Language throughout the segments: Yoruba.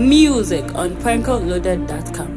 Music on prankoloaded.com.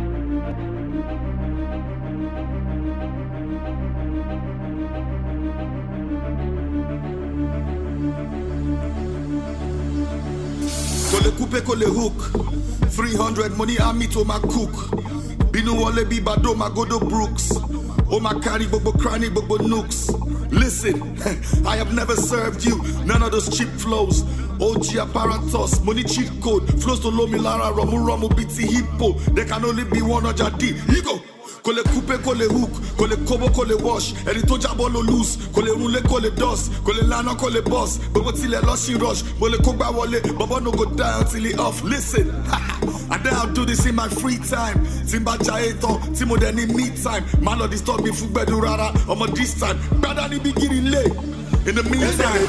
Kole coupe, kole hook. 300 money army to my cook. Binu wale bi bado ma godo Brooks. Oh my carry bobo cranny bobo nooks. Listen, I have never served you none of those cheap flows. OG apparatus, money cheat code. Flows to Lomi Lara, Romu BT Hippo. There can only be one Ojadi. Ego. Kole coupe, kole hook, kole kobo, kole wash. Eri to jabo lo loose, kole rule, kole dust, kole lana, kole boss. Bobo till a lost rush, bole kogba wale, bobo no go down till he off. Listen, and then I'll do this in my free time. Timba jaeto, timo then in me time. Man not disturb me for bedu rara, I'm a this time. Brother ni beginning late. In the meantime,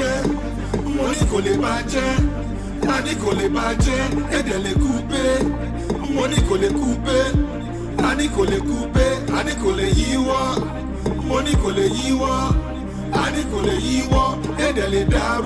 money kole baje, nani kole baje, edele coupe, money kole coupe. Ani kole coupe, ani kole yiwa, money kole yiwa, ani kole yiwa, edele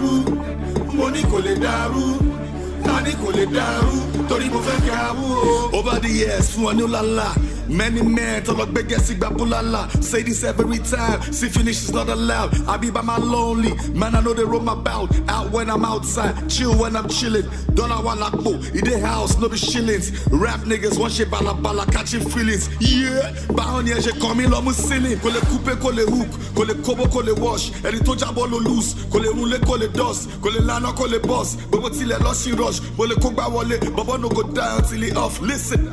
daru, money kole daru, ani kole daru, tori mo fe kawu. Over the years, fun anu lala, many men to look big yes bulala. Say this every time, see finish is not allowed. I be by my lonely, man I know they roam about. Out when I'm outside, chill when I'm chilling. Dollar walakbo, in the house, no be shillings. Rap niggas want shit bala catching feelings. Yeah, bahon ye je komi lo mu silly. Kole coupe, kole hook, kole kobo, kole wash. Eri to jabo lo loose, kole rule, kole dust, kole lana, kole boss. Bobo till a lost in rush, bole kogba wale, bobo no go down till he off. Listen.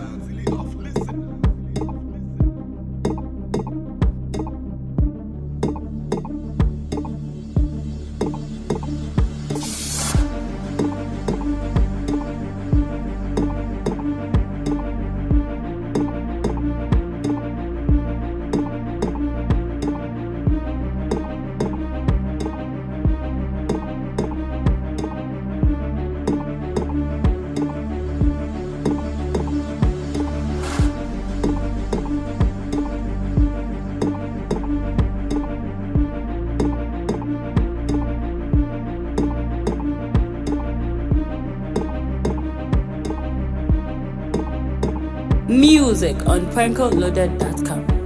Music on prankoloaded.com.